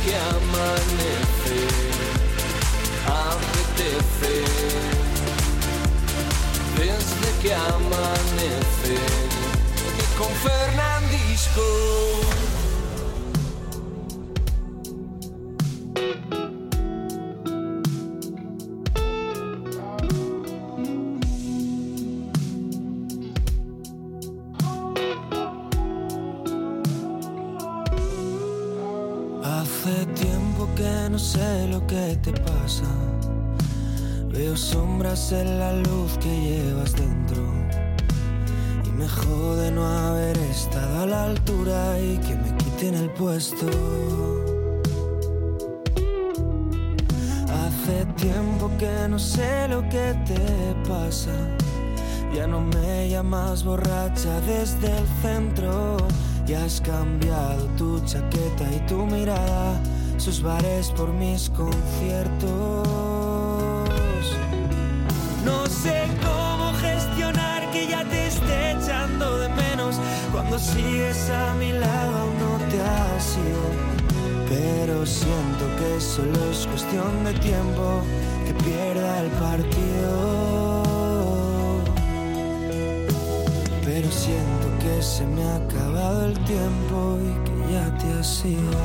que amanece, apetece. Desde que amanece y con Fernandisco. Hace tiempo que no sé lo que te pasa. Veo sombras en la luz que llevas dentro y me jode no haber estado a la altura y que me quiten el puesto. Hace tiempo que no sé lo que te pasa. Ya no me llamas borracha desde el centro. Ya has cambiado tu chaqueta y tu mirada, sus bares por mis conciertos. No sé cómo gestionar que ya te esté echando de menos. Cuando sigues a mi lado aún no te has ido, pero siento que solo es cuestión de tiempo que pierda el partido. Pero siento que se me ha acabado el tiempo y que ya te has ido.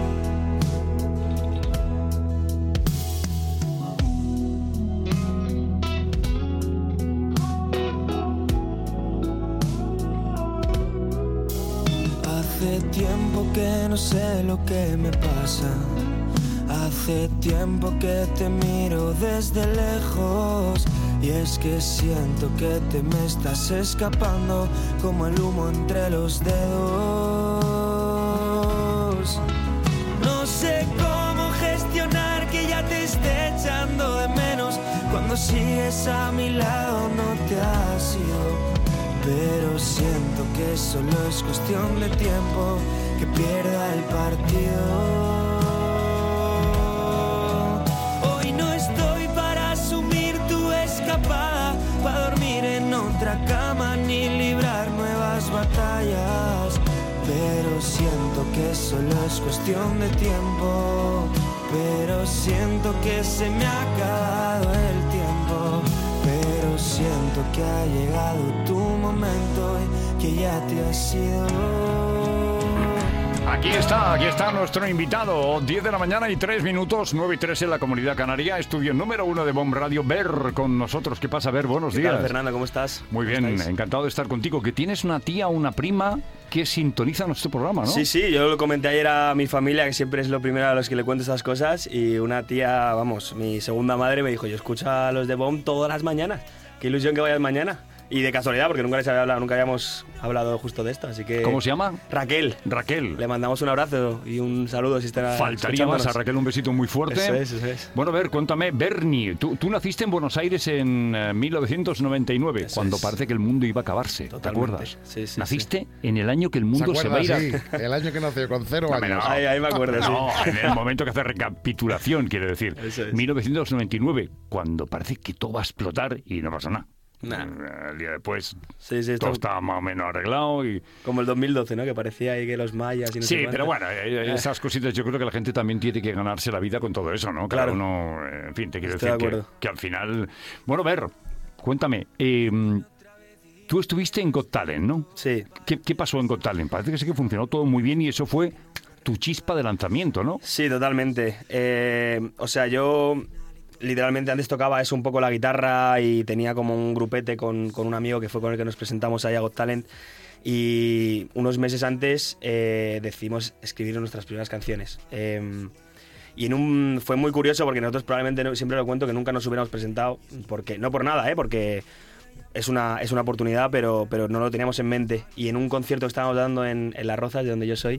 Hace tiempo que no sé lo que me pasa. Hace tiempo que te miro desde lejos. Y es que siento que te me estás escapando como el humo entre los dedos. No sé cómo gestionar que ya te esté echando de menos. Cuando sigues a mi lado no te has ido, pero siento que solo es cuestión de tiempo que pierda el partido. Hoy no estoy para asumir tu escapada, para dormir en otra cama ni librar nuevas batallas, pero siento que solo es cuestión de tiempo. Pero siento que se me ha acabado el tiempo. Pero siento que ha llegado tu momento y que ya te has ido. Aquí está nuestro invitado. 10 de la mañana y 3 minutos, 9 y 3 en la Comunidad Canaria. Estudio número 1 de BOM Radio. Ver con nosotros. ¿Qué pasa, Ver? Buenos días. ¿Qué tal, Fernando? ¿Cómo estás? Muy bien, encantado de estar contigo. Que tienes una tía o una prima que sintoniza nuestro programa, ¿no? Sí, yo lo comenté ayer a mi familia, que siempre es lo primero a los que le cuento estas cosas, y una tía, vamos, mi segunda madre me dijo, yo escucho a los de BOM todas las mañanas. Qué ilusión que vayas mañana. Y de casualidad, porque nunca les había hablado, nunca habíamos hablado justo de esto, así que... ¿Cómo se llama? Raquel. Le mandamos un abrazo y un saludo si está Faltaría más. A Raquel un besito muy fuerte. Eso es. Bueno, a ver, cuéntame, Bernie, tú naciste en Buenos Aires en 1999, cuando parece que el mundo iba a acabarse. Totalmente. ¿Te acuerdas? Sí. Naciste en el año que el mundo se va a ir a... Sí, el año que nació, con 0 años. Ahí me acuerdo, No, en el momento que hace recapitulación, quiero decir. Eso es. 1999, cuando parece que todo va a explotar y no pasa nada. El día después todo estaba más o menos arreglado y... Como el 2012, ¿no? Que parecía ahí que los mayas y no sé cuánto. Pero bueno, esas cositas yo creo que la gente también tiene que ganarse la vida con todo eso, ¿no? Claro. Cada uno, en fin, te quiero Estoy decir de acuerdo. que al final... Bueno, Ver, cuéntame, tú estuviste en Got Talent, ¿no? Sí. ¿Qué pasó en Got Talent? Parece que sí que funcionó todo muy bien y eso fue tu chispa de lanzamiento, ¿no? Sí, totalmente. O sea, yo... Literalmente antes tocaba eso un poco la guitarra y tenía como un grupete con un amigo que fue con el que nos presentamos ahí a Got Talent, y unos meses antes decidimos escribir nuestras primeras canciones. Y fue muy curioso porque nosotros probablemente, siempre lo cuento, que nunca nos hubiéramos presentado, porque no por nada, porque es una oportunidad, pero no lo teníamos en mente. Y en un concierto que estábamos dando en Las Rozas, de donde yo soy,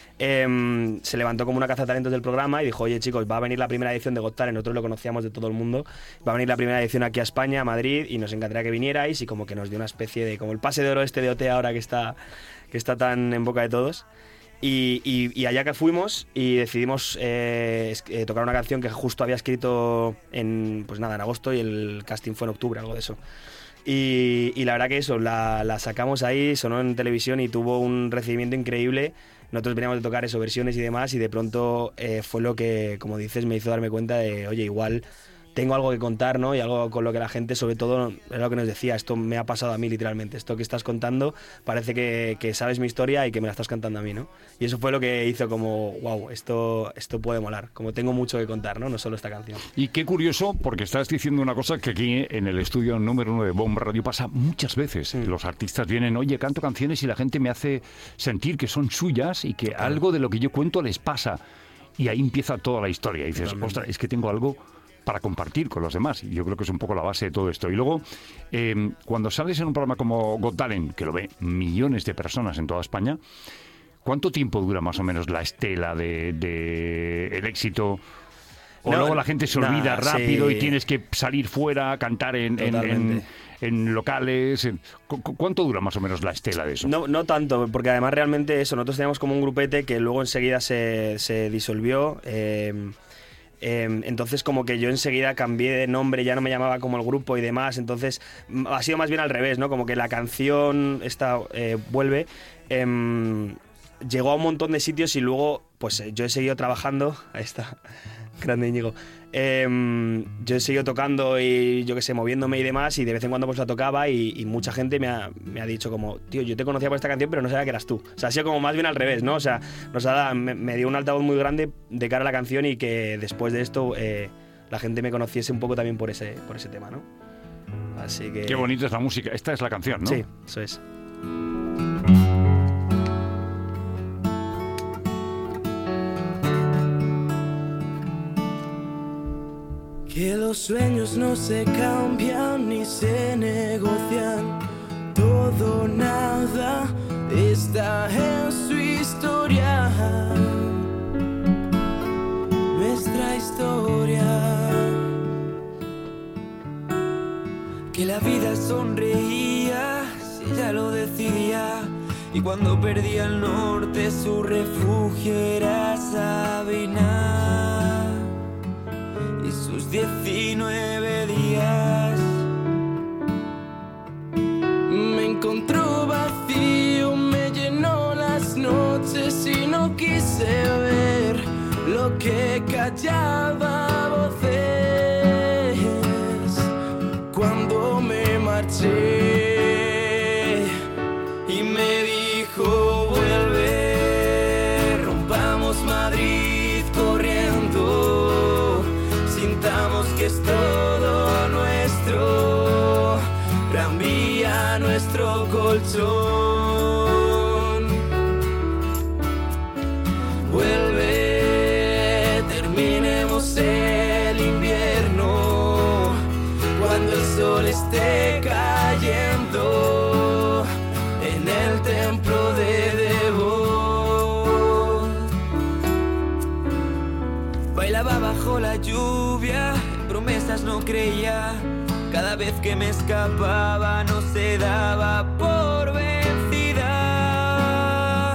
se levantó como una cazatalentos del programa y dijo, oye chicos, va a venir la primera edición de Got Talent, nosotros lo conocíamos de todo el mundo, va a venir la primera edición aquí a España, a Madrid, y nos encantaría que vinierais, y como que nos dio una especie de, como el pase de oro de OT ahora que está tan en boca de todos. Y allá que fuimos y decidimos tocar una canción que justo había escrito en agosto, y el casting fue en octubre, algo de eso. Y la verdad que eso, la sacamos ahí, sonó en televisión y tuvo un recibimiento increíble. Nosotros veníamos de tocar eso, versiones y demás, y de pronto fue lo que, como dices, me hizo darme cuenta de, oye, igual tengo algo que contar, ¿no? Y algo con lo que la gente, sobre todo, es lo que nos decía, esto me ha pasado a mí literalmente, esto que estás contando, parece que sabes mi historia y que me la estás cantando a mí, ¿no? Y eso fue lo que hizo como, wow, esto puede molar, como tengo mucho que contar, ¿no? No solo esta canción. Y qué curioso, porque estás diciendo una cosa que aquí en el estudio número 1 de Bomb Radio pasa muchas veces. Los artistas vienen, oye, canto canciones y la gente me hace sentir que son suyas y que algo de lo que yo cuento les pasa. Y ahí empieza toda la historia. Y dices, ostras, es que tengo algo para compartir con los demás. Y yo creo que es un poco la base de todo esto. Y luego, cuando sales en un programa como Got Talent, que lo ve millones de personas en toda España, ¿cuánto tiempo dura más o menos la estela de el éxito? O luego la gente se olvida rápido y tienes que salir fuera a cantar en locales. ¿Cuánto dura más o menos la estela de eso? No tanto, porque además realmente eso, nosotros teníamos como un grupete que luego enseguida se disolvió. Entonces como que yo enseguida cambié de nombre, ya no me llamaba como el grupo y demás, entonces ha sido más bien al revés, ¿no? Como que la canción esta vuelve, llegó a un montón de sitios y luego pues yo he seguido trabajando, ahí está, grande Íñigo, yo he seguido tocando y yo qué sé, moviéndome y demás, y de vez en cuando pues la tocaba y mucha gente me ha dicho como, tío, yo te conocía por esta canción pero no sabía que eras tú. O sea, ha sido como más bien al revés, ¿no? O sea, me dio un altavoz muy grande de cara a la canción y que después de esto la gente me conociese un poco también por ese tema, ¿no? Así que... Qué bonita es la música. Esta es la canción, ¿no? Sí, eso es. Que los sueños no se cambian ni se negocian, todo nada está en su historia, nuestra historia. Que la vida sonreía si ella lo decidía, y cuando perdía el norte su refugio era Sabina. Sus 19 días me encontró vacío, me llenó las noches y no quise ver lo que callaba voces. Cuando me marché y me dijo vuelve, rompamos Madrid corriendo, sintamos que es todo nuestro, Gran Vía nuestro colchón. Vuelve, terminemos el invierno, cuando el sol esté cayendo en el templo de Devot. Bailaba bajo la lluvia, en promesas no creía, cada vez que me escapaba no se daba por vencida.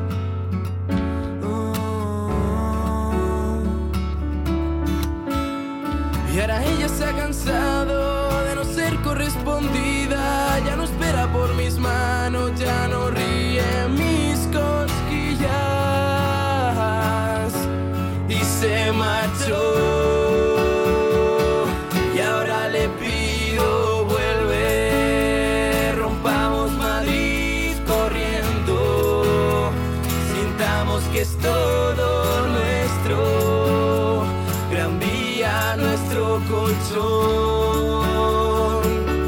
Y ahora ella se ha cansado de no ser correspondida, ya no espera por mis manos, ya no ríe mis cosquillas, y se marchó. Y ahora le pido vuelve, rompamos Madrid corriendo, sintamos que es todo nuestro, Gran Vía nuestro colchón.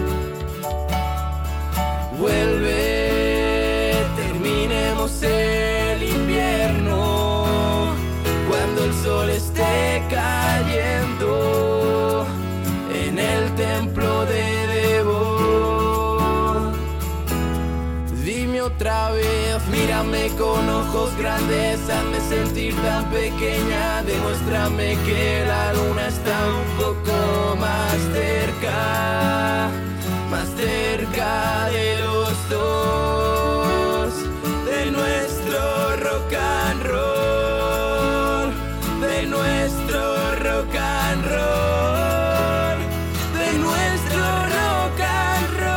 Vuelve, terminemos el invierno, cuando el sol esté cayendo en el templo de Devot. Dime otra vez, mírame con ojos grandes, hazme sentir tan pequeña, demuéstrame que la luna está un poco más cerca de los dos, de nuestro rock and roll, de nuestro rock and roll, de nuestro rock and roll.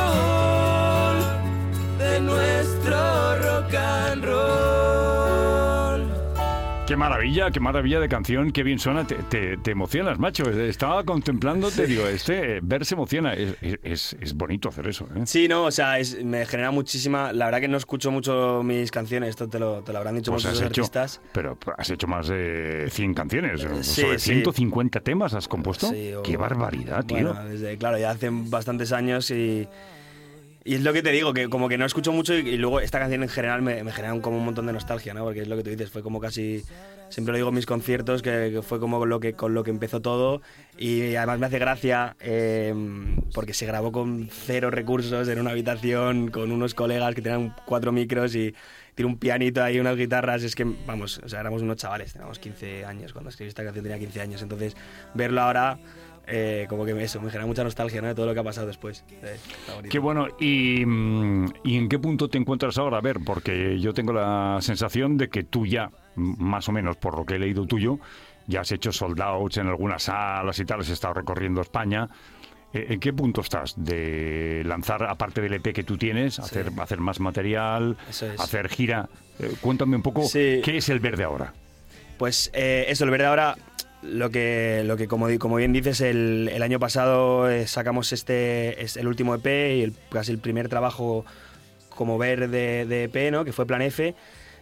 qué maravilla de canción, qué bien suena, te emocionas, macho. Estaba contemplándote, digo, ver se emociona, es bonito hacer eso, ¿eh? Sí, no, o sea, me genera muchísima... La verdad que no escucho mucho mis canciones, esto te lo habrán dicho Pues muchos artistas. Pero has hecho más de 100 canciones, Sí, sobre sí. 150 temas has compuesto. Sí, ¡Qué barbaridad, tío! Bueno, claro, ya hace bastantes años y es lo que te digo, que como que no escucho mucho y luego esta canción en general me genera como un montón de nostalgia, ¿no? Porque es lo que tú dices, fue como casi... Siempre lo digo en mis conciertos, que fue como con lo que empezó todo y además me hace gracia porque se grabó con 0 recursos en una habitación con unos colegas que tenían 4 micros y tiene un pianito ahí, unas guitarras, es que, vamos, o sea, éramos unos chavales, teníamos 15 años, cuando escribí esta canción tenía 15 años, entonces verlo ahora... como que me genera mucha nostalgia, ¿no? De todo lo que ha pasado después. Qué bueno. ¿Y en qué punto te encuentras ahora? A ver, porque yo tengo la sensación de que tú ya, más o menos por lo que he leído tuyo, ya has hecho sold outs en algunas salas y tal, has estado recorriendo España. ¿En qué punto estás de lanzar, aparte del EP que tú tienes, hacer más material, hacer gira? Cuéntame un poco, ¿qué es el Verde ahora? Pues eso, el Verde ahora... Lo que como bien dices, el año pasado sacamos es el último EP y casi el primer trabajo como Verde de EP, ¿no? Que fue Plan F,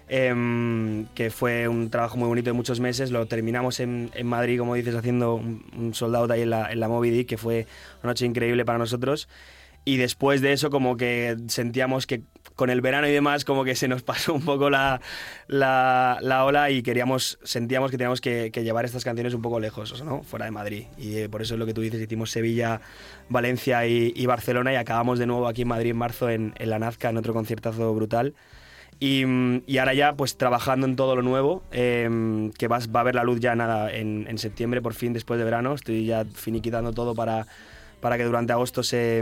que fue un trabajo muy bonito de muchos meses. Lo terminamos en Madrid, como dices, haciendo un sold out ahí en la Moby Dick, que fue una noche increíble para nosotros. Y después de eso como que sentíamos que con el verano y demás como que se nos pasó un poco la ola y sentíamos que teníamos que llevar estas canciones un poco lejos, ¿no? Fuera de Madrid. Y por eso es lo que tú dices, hicimos Sevilla, Valencia y Barcelona y acabamos de nuevo aquí en Madrid en marzo en la Nazca, en otro conciertazo brutal. Y ahora ya pues trabajando en todo lo nuevo, que va a ver la luz ya nada en septiembre, por fin, después de verano. Estoy ya finiquitando todo para que durante agosto se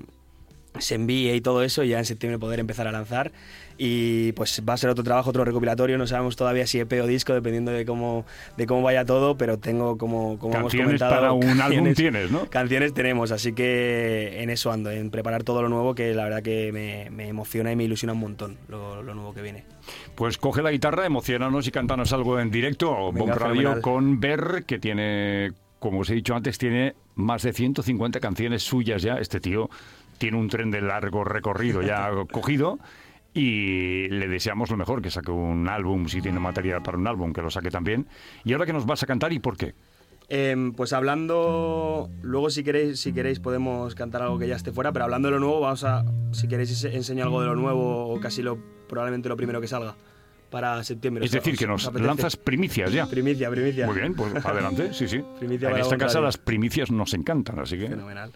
envíe y todo eso y ya en septiembre poder empezar a lanzar. Y pues va a ser otro trabajo, otro recopilatorio. No sabemos todavía si EP o disco, dependiendo de cómo vaya todo, pero tengo como hemos comentado... para un álbum tienes, ¿no? Canciones tenemos, así que en eso ando, en preparar todo lo nuevo, que la verdad que me emociona y me ilusiona un montón lo nuevo que viene. Pues coge la guitarra, emocionanos y cántanos algo en directo. Venga, Bomb Radio con Ver, que tiene... Como os he dicho antes, tiene más de 150 canciones suyas ya. Este tío tiene un tren de largo recorrido ya cogido y le deseamos lo mejor, que saque un álbum, si tiene material para un álbum, que lo saque también. ¿Y ahora qué nos vas a cantar y por qué? Pues hablando... Luego si queréis podemos cantar algo que ya esté fuera, pero hablando de lo nuevo, si queréis enseño algo de lo nuevo o casi probablemente lo primero que salga. Para septiembre. Es decir, que nos lanzas primicias ya. Primicia. Muy bien, pues adelante, sí. Primicia en esta casa radio. las primicias nos encantan, así que... Fenomenal.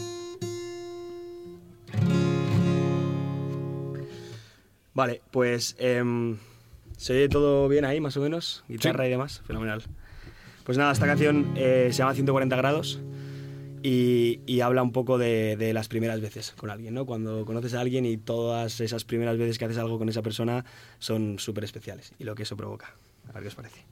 Vale, pues... ¿se oye todo bien ahí, más o menos? Guitarra y demás. Fenomenal. Pues nada, esta canción se llama 140 grados y habla un poco de las primeras veces con alguien, ¿no? Cuando conoces a alguien y todas esas primeras veces que haces algo con esa persona son súper especiales y lo que eso provoca. A ver qué os parece.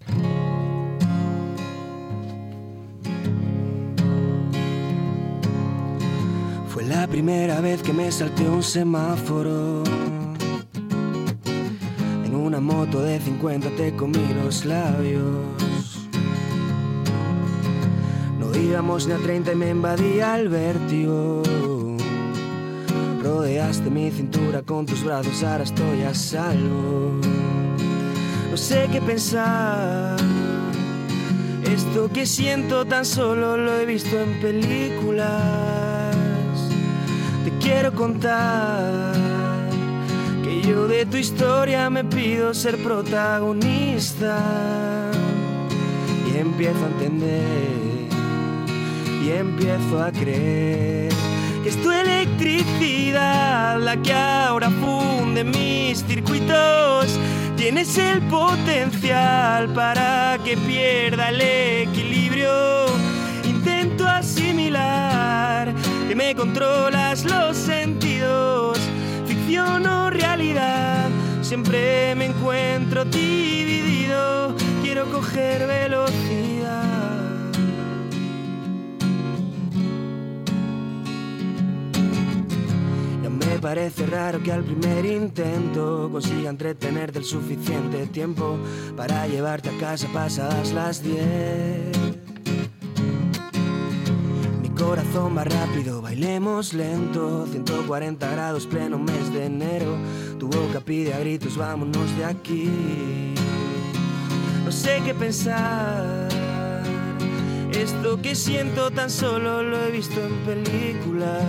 Fue la primera vez que me salté un semáforo. En una moto de 50 te comí los labios. No íbamos ni a 30 y me invadía el vértigo. Rodeaste mi cintura con tus brazos, ahora estoy a salvo. No sé qué pensar. Esto que siento tan solo lo he visto en películas. Te quiero contar que yo de tu historia me pido ser protagonista. Y empiezo a entender y empiezo a creer que es tu electricidad la que ahora funde mis circuitos. Tienes el potencial para que pierda el equilibrio. Intento asimilar que me controlas los sentidos. Ficción o realidad, siempre me encuentro dividido. Quiero coger velocidad. parece raro que al primer intento consiga entretenerte el suficiente tiempo para llevarte a casa pasadas las 10. Mi corazón va rápido, bailemos lento, 140 grados pleno mes de enero. Tu boca pide a gritos, vámonos de aquí. No sé qué pensar, esto que siento tan solo lo he visto en películas.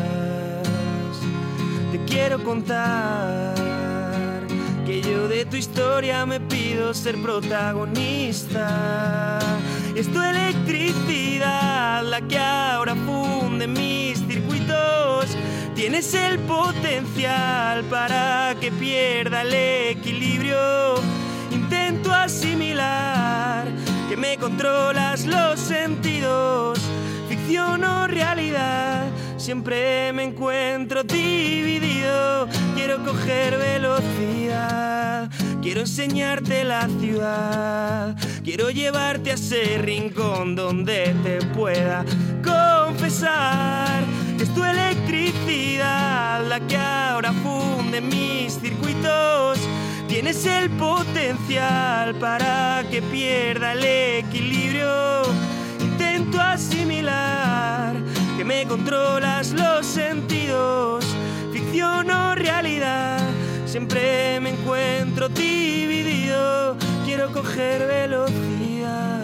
Te quiero contar que yo de tu historia me pido ser protagonista. Es tu electricidad la que ahora funde mis circuitos. Tienes el potencial para que pierda el equilibrio. Intento asimilar que me controlas los sentidos. Ficción o realidad, siempre me encuentro dividido. Quiero coger velocidad, quiero enseñarte la ciudad. Quiero llevarte a ese rincón donde te pueda confesar que es tu electricidad la que ahora funde mis circuitos. Tienes el potencial para que pierda el equilibrio. Intento asimilar que me controlas los sentidos. Ficción o realidad, siempre me encuentro dividido. Quiero coger velocidad.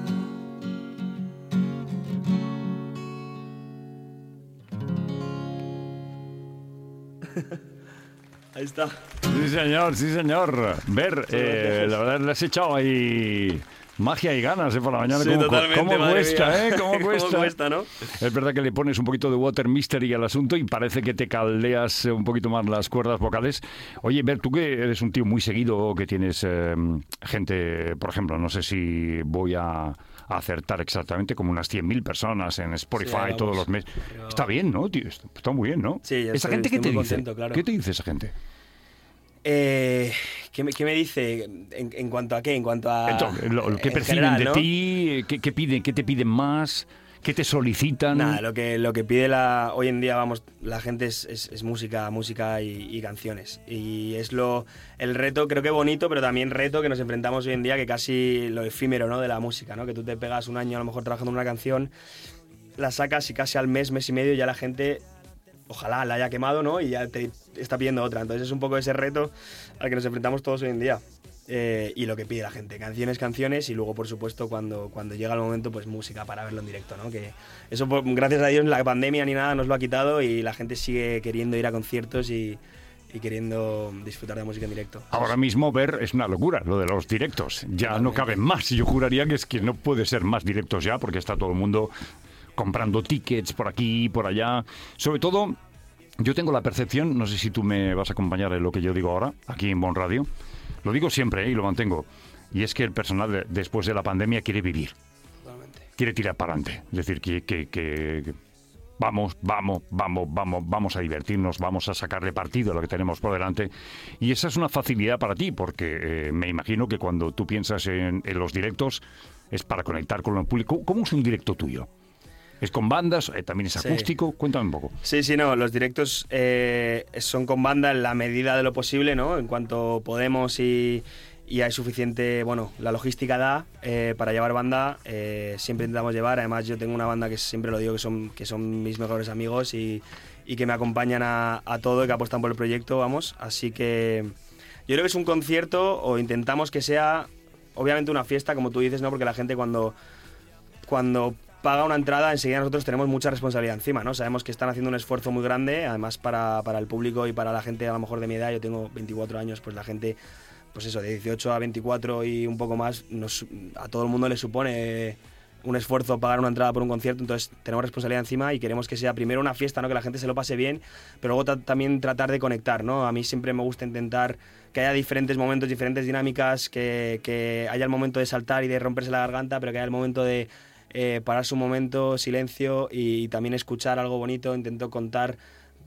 Ahí está. Sí, señor, sí, señor. Ver, la verdad le has echado ahí magia y ganas por la mañana. Sí, ¿Cómo, totalmente, cómo cuesta, mía. ¿Cómo cuesta? ¿Cómo cuesta, no? Es verdad que le pones un poquito de water mystery al asunto y parece que te caldeas un poquito más las cuerdas vocales. Oye, Ver, tú que eres un tío muy seguido, que tienes gente, por ejemplo, no sé si voy a acertar exactamente, como unas 100.000 personas en Spotify Sí, todos los meses. pero... Está bien, ¿no, tío? Está muy bien, ¿no? Sí, ¿Esa gente qué te dice? Contento, claro. ¿Qué te dice esa gente? ¿Qué me dice? ¿En cuanto a qué? En cuanto a... Entonces, ¿qué en perciben general, de ¿no? ti? ¿Qué piden? ¿Qué te piden más? ¿Qué te solicitan? Nada, lo que pide hoy en día, vamos, la gente es música y canciones. Y es el reto, creo que bonito, pero también reto que nos enfrentamos hoy en día, que casi lo efímero, ¿no?, de la música, ¿no? Que tú te pegas un año a lo mejor trabajando en una canción, la sacas y casi al mes y medio ya la gente... Ojalá la haya quemado, ¿no? Y ya te está pidiendo otra. Entonces es un poco ese reto al que nos enfrentamos todos hoy en día. Y lo que pide la gente, canciones y luego, por supuesto, cuando llega el momento, pues música para verlo en directo, ¿no? Que eso, gracias a Dios, la pandemia ni nada nos lo ha quitado y la gente sigue queriendo ir a conciertos y queriendo disfrutar de música en directo. Ahora mismo Ver es una locura, lo de los directos. Ya no caben más. Yo juraría que no puede ser más directos ya, porque está todo el mundo comprando tickets por aquí y por allá. Sobre todo, yo tengo la percepción, no sé si tú me vas a acompañar en lo que yo digo ahora, aquí en Bon Radio. Lo digo siempre y lo mantengo. Y es que el personal después de la pandemia quiere vivir. Totalmente. Quiere tirar para adelante. Es decir, que vamos a divertirnos, vamos a sacarle partido a lo que tenemos por delante. Y esa es una facilidad para ti, porque me imagino que cuando tú piensas en los directos es para conectar con el público. ¿Cómo es un directo tuyo? ¿Es con bandas? ¿También es acústico? Sí. Cuéntame un poco. Sí, no, los directos son con banda en la medida de lo posible, ¿no? En cuanto podemos y hay suficiente, bueno, la logística da para llevar banda, siempre intentamos llevar. Además, yo tengo una banda que siempre lo digo que son mis mejores amigos y que me acompañan a todo y que apuestan por el proyecto, vamos. Así que yo creo que es un concierto, o intentamos que sea, obviamente, una fiesta, como tú dices, ¿no? Porque la gente cuando paga una entrada, enseguida nosotros tenemos mucha responsabilidad encima, ¿no? Sabemos que están haciendo un esfuerzo muy grande, además para el público y para la gente a lo mejor de mi edad. Yo tengo 24 años, pues la gente, pues eso, de 18 a 24 y un poco más, a todo el mundo le supone un esfuerzo pagar una entrada por un concierto. Entonces tenemos responsabilidad encima y queremos que sea primero una fiesta, ¿no? Que la gente se lo pase bien, pero luego también tratar de conectar, ¿no? A mí siempre me gusta intentar que haya diferentes momentos, diferentes dinámicas, que haya el momento de saltar y de romperse la garganta, pero que haya el momento de pararse un momento, silencio y también escuchar algo bonito. Intento contar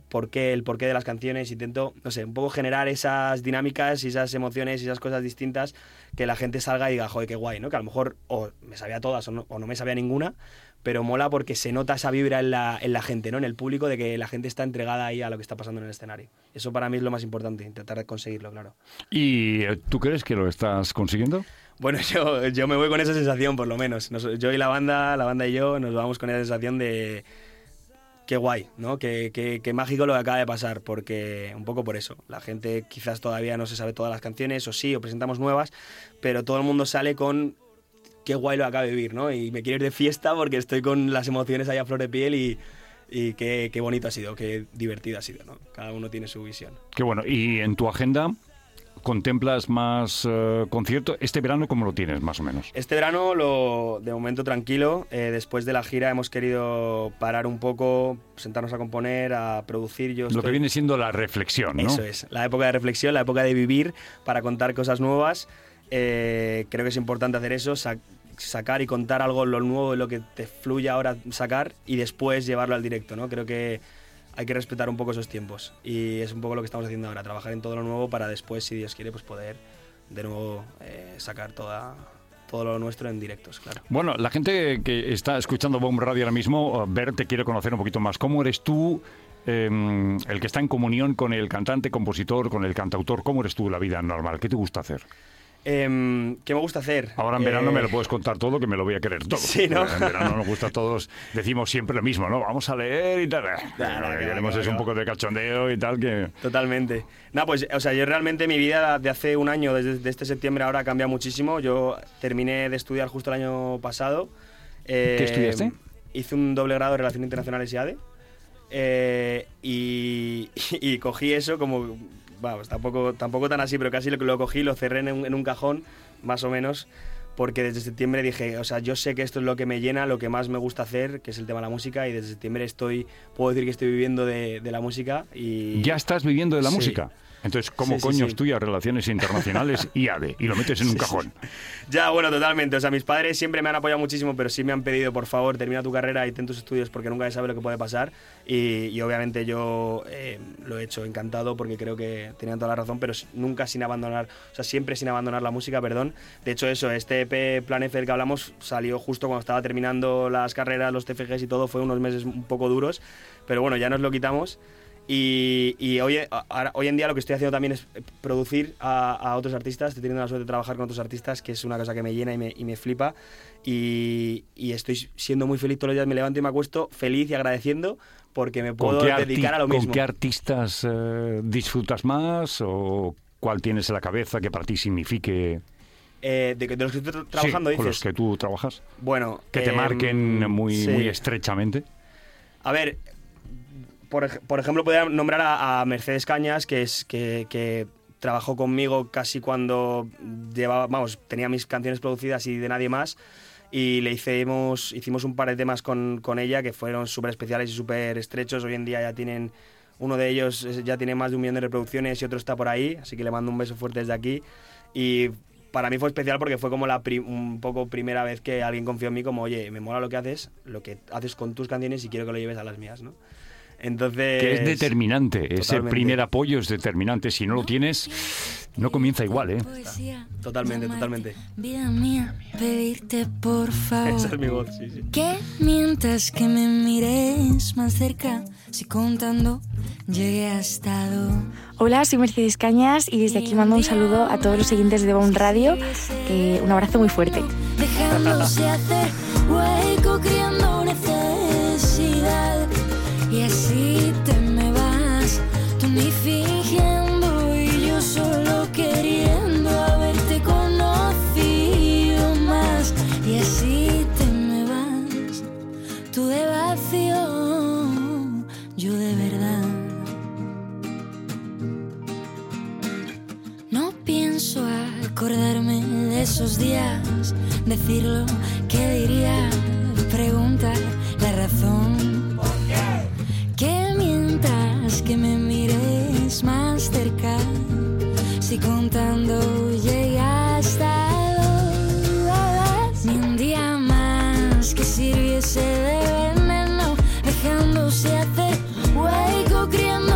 el porqué de las canciones, intento, no sé, un poco generar esas dinámicas y esas emociones y esas cosas distintas, que la gente salga y diga, joder, qué guay, ¿no? Que a lo mejor o me sabía todas o no me sabía ninguna, pero mola porque se nota esa vibra en la gente, ¿no? En el público, de que la gente está entregada ahí a lo que está pasando en el escenario. Eso para mí es lo más importante, intentar conseguirlo, claro. ¿Y tú crees que lo estás consiguiendo? Bueno, yo me voy con esa sensación, por lo menos. Yo y la banda y yo nos vamos con esa sensación de qué guay, ¿no? Qué mágico lo que acaba de pasar, porque un poco por eso. La gente quizás todavía no se sabe todas las canciones, o sí, o presentamos nuevas, pero todo el mundo sale con qué guay lo acaba de vivir, ¿no? Y me quiero ir de fiesta porque estoy con las emociones ahí a flor de piel y qué bonito ha sido, qué divertido ha sido, ¿no? Cada uno tiene su visión. Qué bueno. ¿Y en tu agenda contemplas más conciertos? ¿Este verano cómo lo tienes, más o menos? Este verano, de momento tranquilo. Después de la gira hemos querido parar un poco, sentarnos a componer, a producir. Lo que viene siendo la reflexión, ¿no? Eso es, la época de reflexión, la época de vivir para contar cosas nuevas. Creo que es importante hacer eso, sacar y contar algo, lo nuevo, lo que te fluye ahora sacar, y después llevarlo al directo, ¿no? Creo que hay que respetar un poco esos tiempos, y es un poco lo que estamos haciendo ahora, trabajar en todo lo nuevo para después, si Dios quiere, pues poder de nuevo sacar todo lo nuestro en directos, claro. Bueno, la gente que está escuchando Bomb Radio ahora mismo, te quiere conocer un poquito más. ¿Cómo eres tú, el que está en comunión con el cantante, compositor, con el cantautor? ¿Cómo eres tú en la vida normal? ¿Qué te gusta hacer? ¿Qué me gusta hacer? Ahora en verano me lo puedes contar todo, que me lo voy a querer todo. Sí, ¿no? En verano nos gusta a todos, decimos siempre lo mismo, ¿no? Vamos a leer y tal. Lo que queremos es un poco de cachondeo y tal. Que... Totalmente. No, pues, o sea, yo realmente mi vida de hace un año, desde este septiembre ahora, cambia muchísimo. Yo terminé de estudiar justo el año pasado. ¿Qué estudiaste? Hice un doble grado de Relaciones Internacionales y ADE. Y cogí eso como... Vamos, tampoco tan así, pero casi lo cogí, lo cerré en un cajón, más o menos, porque desde septiembre dije, o sea, yo sé que esto es lo que me llena, lo que más me gusta hacer, que es el tema de la música, y desde septiembre puedo decir que estoy viviendo de la música. Y ¿ya estás viviendo de la música? Entonces, ¿cómo coño sí. estudias Relaciones Internacionales y ADE? Y lo metes en un cajón. Ya, bueno, totalmente. O sea, mis padres siempre me han apoyado muchísimo, pero sí me han pedido, por favor, termina tu carrera y ten tus estudios, porque nunca se sabe lo que puede pasar. Y obviamente yo lo he hecho encantado, porque creo que tenían toda la razón, pero nunca sin abandonar, o sea, siempre sin abandonar la música, perdón. De hecho, este EP Plan F del que hablamos salió justo cuando estaba terminando las carreras, los TFGs y todo. Fue unos meses un poco duros, pero bueno, ya nos lo quitamos. Y hoy en día lo que estoy haciendo también es producir a otros artistas. Estoy teniendo la suerte de trabajar con otros artistas, que es una cosa que me llena y me flipa. Y estoy siendo muy feliz todos los días. Me levanto y me acuesto feliz y agradeciendo, porque me puedo dedicar a lo mismo. ¿Con qué artistas disfrutas más, o cuál tienes en la cabeza que para ti signifique...? De los que estoy trabajando, sí, con dices. los que tú trabajas. Bueno, que te marquen muy estrechamente. A ver... Por ejemplo, podría nombrar a Mercedes Cañas, que trabajó conmigo casi cuando tenía mis canciones producidas y de nadie más, y hicimos un par de temas con ella que fueron súper especiales y súper estrechos. Hoy en día ya tienen, uno de ellos ya tiene más de 1 millón de reproducciones y otro está por ahí, así que le mando un beso fuerte desde aquí. Y para mí fue especial porque fue como un poco primera vez que alguien confió en mí, como, oye, me mola lo que haces con tus canciones y quiero que lo lleves a las mías, ¿no? Entonces, que es determinante, totalmente. Ese primer apoyo es determinante. Si no lo tienes, no comienza igual, ¿eh? Totalmente. Vida mía, pedirte por favor. Esa es mi voz, sí. Que mientras que me mires más cerca, si contando llegué a estado. Hola, soy Mercedes Cañas y desde aquí mando un saludo a todos los siguientes de Bomb Radio. Un abrazo muy fuerte. Dejándose hacer hueco, criando necesidad. Y así te me vas, tú ni fingiendo y yo solo queriendo haberte conocido más. Y así te me vas, tú de vacío, yo de verdad. No pienso acordarme de esos días, decir lo que diría, preguntar la razón. Que mientras que me mires más cerca, si contando llega hasta 2, ni un día más que sirviese de veneno, dejándose hacer hueco, criando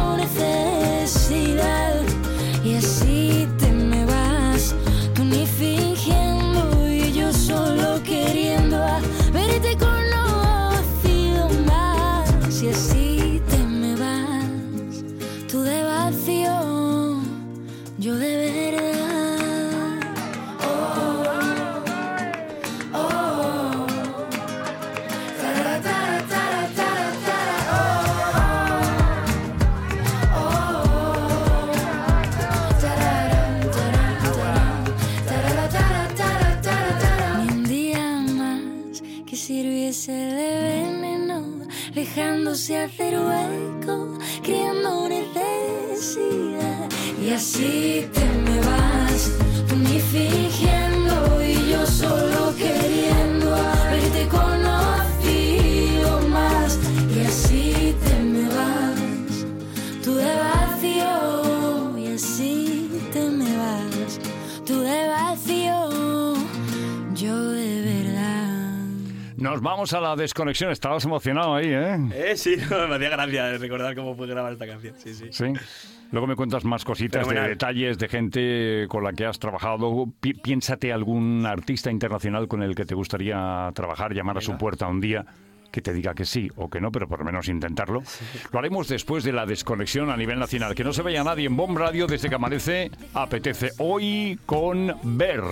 yéndose a hacer hueco, creando necesidad. Y así te me vas, tú ni fingiendo y yo solo queriendo haberte conocido más. Y así te me vas, tú de vacío. Y así te me vas, tú de vacío, yo de verdad. Nos vamos a la desconexión. Estabas emocionado ahí, ¿eh? Sí, no, me hacía gracia recordar cómo fue grabar esta canción. Sí, sí. Sí. Luego me cuentas más cositas de detalles de gente con la que has trabajado. Piénsate algún artista internacional con el que te gustaría trabajar, llamar a su puerta un día, que te diga que sí o que no, pero por lo menos intentarlo. Sí. Lo haremos después de la desconexión a nivel nacional. Que no se vaya nadie en BOM Radio desde que amanece. Apetece hoy con Ver.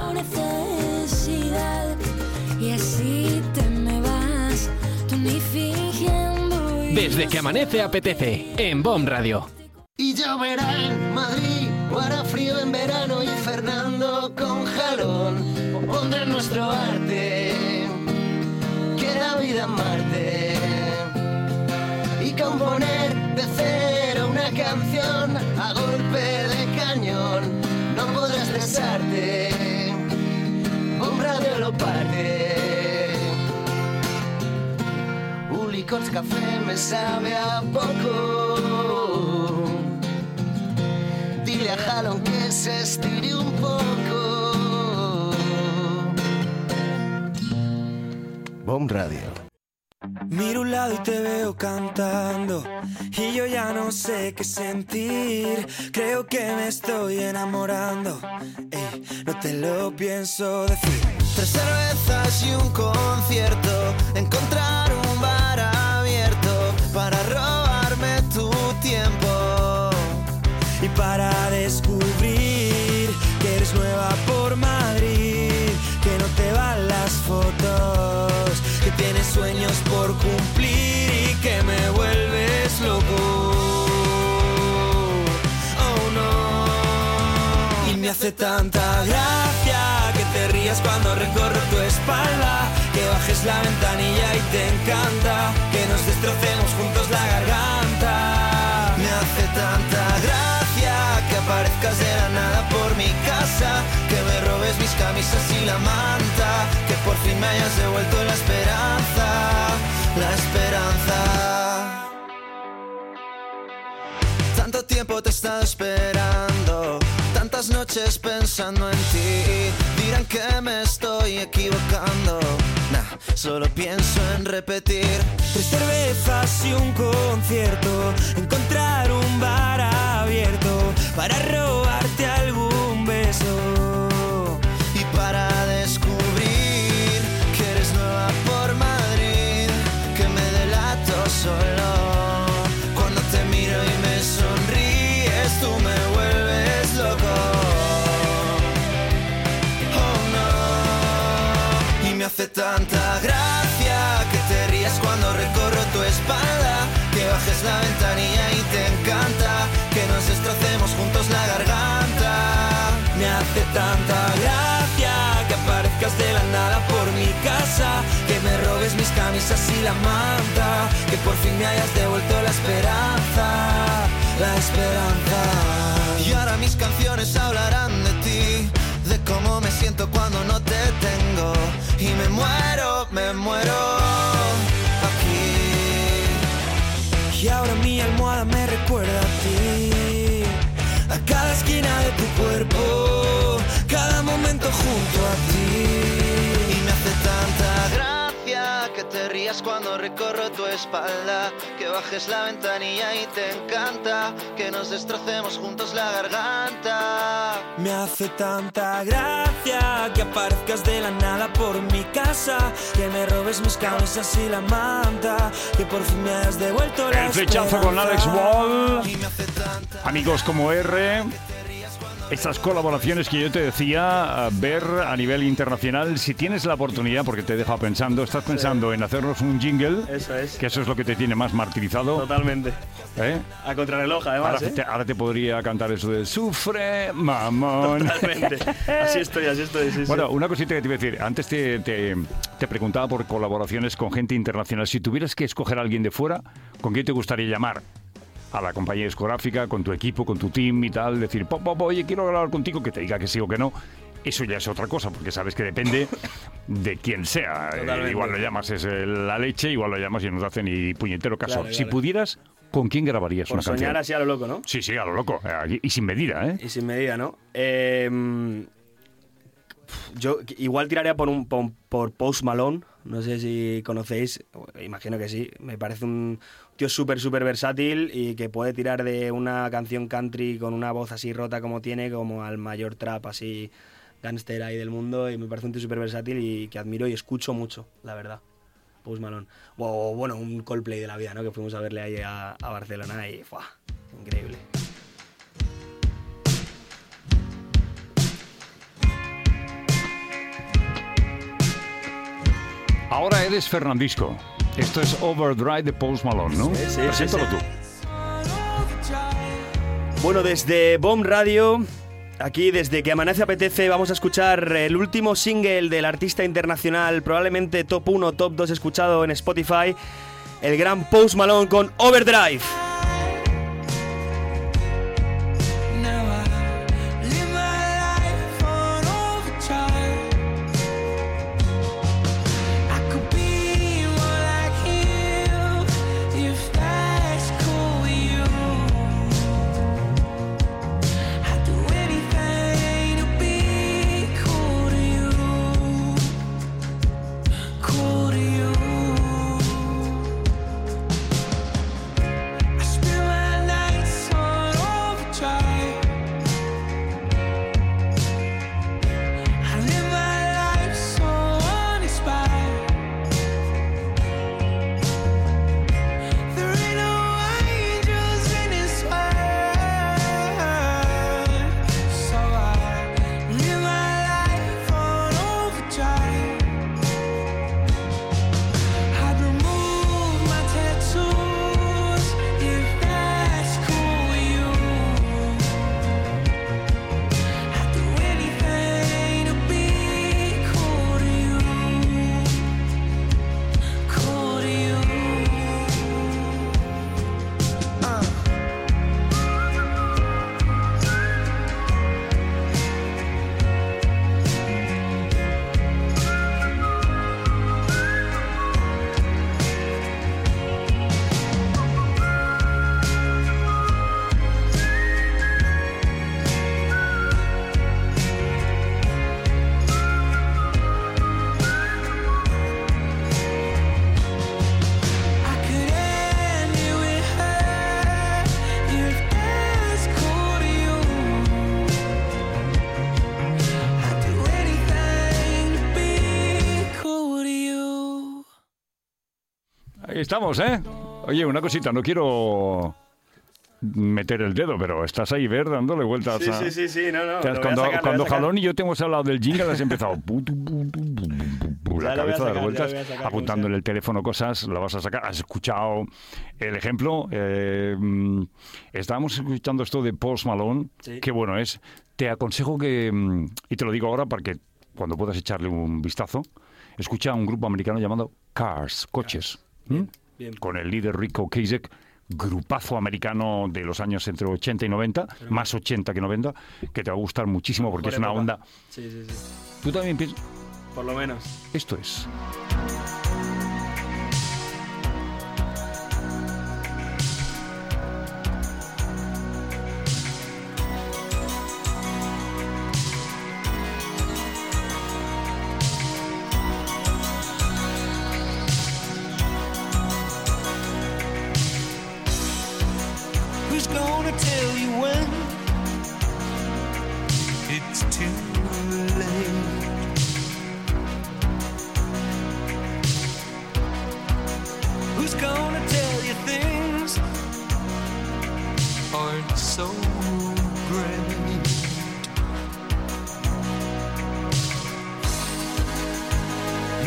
Y así te me vas, tú ni fingiendo. Desde que amanece apetece en BOM Radio. Y lloverá en Madrid, o hará frío en verano y Fernando con jalón pondrá nuestro arte, que da vida en Marte, y componer de cero una canción a golpe de cañón. No podrás cesarte, BOM Radio lo parte. Un licor café me sabe a poco. Dile a Jalón que se estire un poco. BOM Radio. Miro a un lado y te veo cantando, y yo ya no sé qué sentir. Creo que me estoy enamorando, no te lo pienso decir. 3 cervezas y un concierto, encontrar un bar abierto para robarme tu tiempo. Y para descubrir que eres nueva por Madrid, que no te van las fotos, que tienes sueños por cumplir y que me vuelves loco. Oh no. Y me hace tanta gracia que te rías cuando recorro tu espalda, que bajes la ventanilla y te encanta que nos destrocemos juntos la garganta. Me hace tanta gracia que aparezcas de la nada por mi casa, que me robes mis camisas y la manta, que por fin me hayas devuelto la esperanza, la esperanza. Tanto tiempo te he estado esperando, tantas noches pensando en ti. Dirán que me estoy equivocando, nah, solo pienso en repetir. 3 cervezas y un concierto, encontrar un bar abierto para robarte algún beso. Y para descubrir que eres nueva por Madrid, que me delato solo. Cuando te miro y me sonríes, tú me vuelves loco. Oh no. Y me hace tanta gracia que te rías cuando recorro tu espalda, que bajes la ventanilla y te encanta que nos destrocemos juntos la garganta. Me hace tanta gracia que aparezcas de la nada por mi casa, que me robes mis camisas y la manta, que por fin me hayas devuelto la esperanza, la esperanza. Y ahora mis canciones hablarán de ti, de cómo me siento cuando no te tengo, y me muero aquí. Y ahora mi almohada me recuerda a ti, a cada esquina de tu cuerpo, cada momento junto a ti. Y me hace tanta gracia que te rías cuando recorro tu espalda, que bajes la ventanilla y te encanta que nos destrocemos juntos la garganta. Me hace tanta gracia que aparezcas de la nada por mi casa, que me robes mis camisas y la manta, que por fin me hayas devuelto la esperanza. El flechazo con Alex Wall. Amigos como R. Estas colaboraciones que yo te decía, ver a nivel internacional, si tienes la oportunidad, porque te he dejado pensando, estás pensando en hacernos un jingle, Eso es. que eso es lo que te tiene más martirizado. Totalmente. ¿Eh? A contrarreloj, además, Ahora te podría cantar eso de sufre, mamón. Totalmente. Así estoy, sí, Bueno, sí. una cosita que te iba a decir. Antes te preguntaba por colaboraciones con gente internacional. Si tuvieras que escoger a alguien de fuera, ¿con quién te gustaría llamar? A la compañía discográfica, con tu equipo, con tu team y tal. Decir, oye, quiero hablar contigo, que te diga que sí o que no. Eso ya es otra cosa, porque sabes que depende de quién sea. Igual lo llamas es la leche, igual lo llamas y no te hace ni puñetero caso. Claro, si pudieras, ¿con quién grabarías Por una canción? soñar así a lo loco, ¿no? Sí, a lo loco. Y sin medida, ¿eh? Y sin medida, ¿no? Yo igual tiraría por Post Malone. No sé si conocéis, imagino que sí. Me parece un tío súper versátil y que puede tirar de una canción country con una voz así rota como tiene, como al mayor trap así gángster ahí del mundo. Y me parece un tío súper versátil y que admiro y escucho mucho, la verdad. Post Malone. O bueno, un Coldplay de la vida, ¿no? Que fuimos a verle ahí a Barcelona y ¡fua! Increíble. Ahora eres Fernandisco. Esto es Overdrive de Post Malone, ¿no? Sí. Preséntalo tú. Bueno, desde Bomb Radio, aquí desde Que Amanece Apetece, vamos a escuchar el último single del artista internacional, probablemente top 1, top 2 escuchado en Spotify, el gran Post Malone con Overdrive. Ahí estamos, ¿eh? Oye, una cosita, no quiero meter el dedo, pero estás ahí, ver, dándole vueltas a... Sí, no. Cuando Jalón y yo te hemos hablado del jingle, has empezado la cabeza a dar vueltas, apuntando en el teléfono cosas, lo vas a sacar. Has escuchado el ejemplo. Estábamos escuchando esto de Post Malone, qué bueno es. Te aconsejo que, y te lo digo ahora para que cuando puedas echarle un vistazo, escucha a un grupo americano llamado Cars, Coches. Bien. Con el líder Rick Ocasek, grupazo americano de los años entre 80 y 90, más 80 que 90, que te va a gustar muchísimo porque es una onda... Sí. ¿Tú también piensas? Por lo menos. Esto es... Who's gonna tell you when it's too late?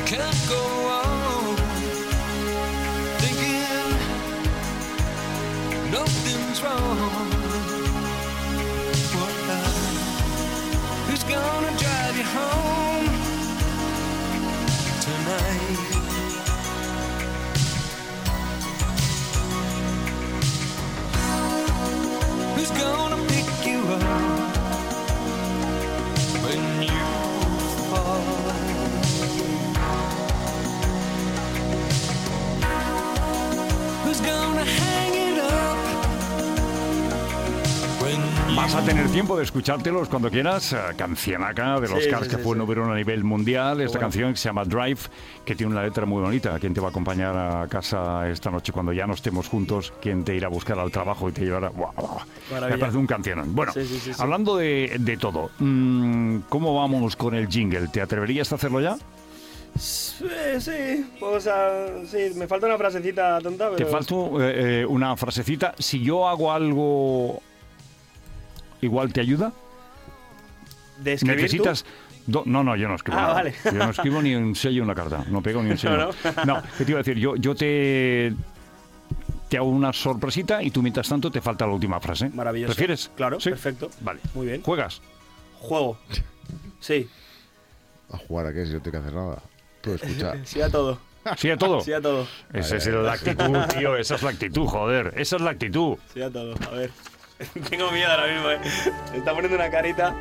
can't go on thinking nothing's wrong. Who's gonna drive you home tonight? Who's gonna pick you up when you fall? Who's gonna hang it up when you... Vas a tener tiempo de escuchártelos cuando quieras. Cancionaca de los Cars que fue número 1 a nivel mundial. Esta canción que se llama Drive, que tiene una letra muy bonita. ¿Quién te va a acompañar a casa esta noche cuando ya no estemos juntos? ¿Quién te irá a buscar al trabajo y te llevará? ¡Wow! Me parece un cancionón. Bueno, hablando de todo, ¿cómo vamos con el jingle? ¿Te atreverías a hacerlo ya? Sí, o sea, sí, me falta una frasecita tonta, pero... ¿Te falta una frasecita? Si yo hago algo... ¿Igual te ayuda? ¿De escribir ¿Necesitas...? No, yo no escribo nada. Vale. Yo no escribo ni un sello, una carta. No pego ni un sello. No, ¿qué te iba a decir? Yo te hago una sorpresita y tú mientras tanto te falta la última frase. Maravilloso. ¿Prefieres? Claro, ¿Sí? perfecto. Vale. Muy bien. ¿Juegas? Juego. Sí. ¿A jugar a qué? Si no tengo que hacer nada. Tú escucha. Sí a todo. ¿Sí a todo? Sí a todo. Esa es la actitud, tío. Esa es la actitud, joder. Esa es la actitud. Sí a todo. A ver. Tengo miedo ahora mismo, Me está poniendo una carita.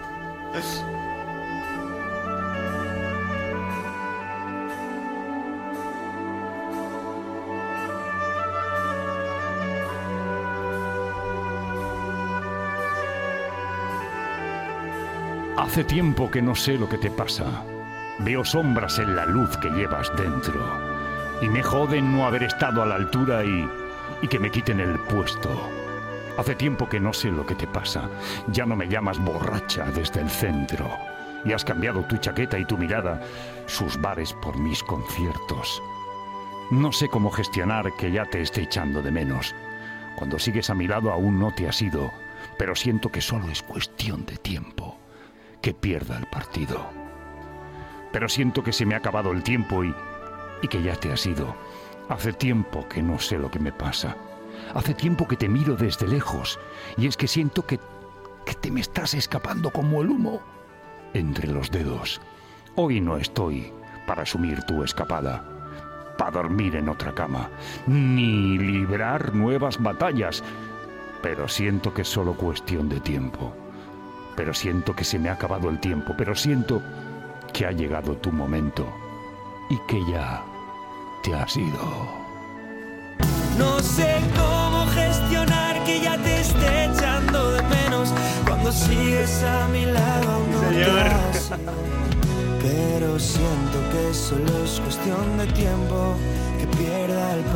Hace tiempo que no sé lo que te pasa. Veo sombras en la luz que llevas dentro. Y me joden no haber estado a la altura y que me quiten el puesto. Hace tiempo que no sé lo que te pasa. Ya no me llamas borracha desde el centro. Y has cambiado tu chaqueta y tu mirada, sus bares por mis conciertos. No sé cómo gestionar que ya te esté echando de menos. Cuando sigues a mi lado aún no te has ido, pero siento que solo es cuestión de tiempo que pierda el partido. Pero siento que se me ha acabado el tiempo y que ya te has ido. Hace tiempo que no sé lo que me pasa. Hace tiempo que te miro desde lejos y es que siento que te me estás escapando como el humo entre los dedos. Hoy no estoy para asumir tu escapada, para dormir en otra cama, ni librar nuevas batallas, pero siento que es solo cuestión de tiempo. Pero siento que se me ha acabado el tiempo, pero siento que ha llegado tu momento y que ya te has ido. No sé cómo gestionar que ya te esté echando de menos cuando sigues a mi lado. No te has ido. Pero siento que solo es cuestión de tiempo que pierda el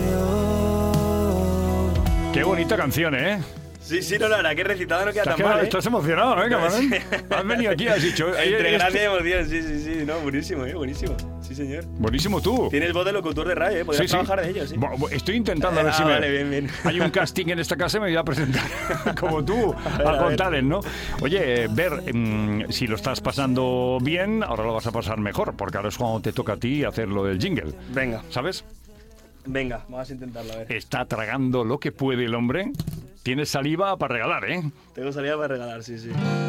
partido. Qué bonita canción, ¿eh? Sí, no, la verdad que recitado no queda tan mal, ¿eh? Estás emocionado, ¿eh, camarón? Has venido aquí, has dicho... Entre gracia y emoción, sí. No, buenísimo, buenísimo. Sí, señor. Buenísimo tú. Tienes voz de locutor de radio, ¿eh? Podrías trabajar de ello, sí. Estoy intentando a ver si vale, bien. Hay un casting en esta casa y me voy a presentar como tú, a Got Talent, ¿no? Oye, Ver, si lo estás pasando bien, ahora lo vas a pasar mejor, porque ahora es cuando te toca a ti hacer lo del jingle. Venga. ¿Sabes? Venga, vamos a intentarlo, a ver. Está tragando lo que puede el hombre. Tienes saliva para regalar, ¿eh? Tengo saliva para regalar, sí.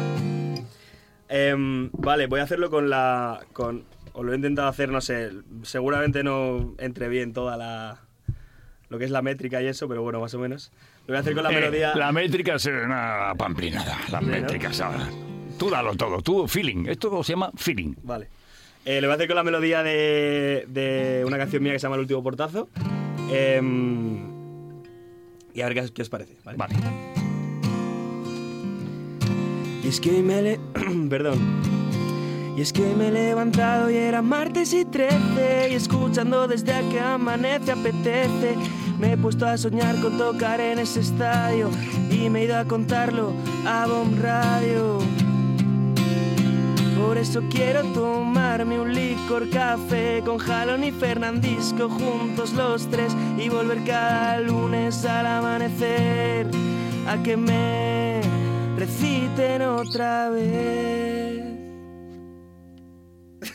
Vale, voy a hacerlo os lo he intentado hacer, no sé, seguramente no entre bien toda lo que es la métrica y eso, pero bueno, más o menos. Lo voy a hacer con la melodía... La métrica es una pamplinada, la métrica, ¿sabes? Tú dalo todo, tú feeling. Esto se llama feeling. Vale. Lo voy a hacer con la melodía de una canción mía que se llama El último portazo. Y a ver qué os parece, ¿vale? Vale. Y es que Y es que me he levantado y era martes y 13 y escuchando desde a que amanece apetece. Me he puesto a soñar con tocar en ese estadio y me he ido a contarlo a Bomb Radio. Por eso quiero tomarme un licor café con Jalón y Fernandisco juntos los tres y volver cada lunes al amanecer a que me reciten otra vez.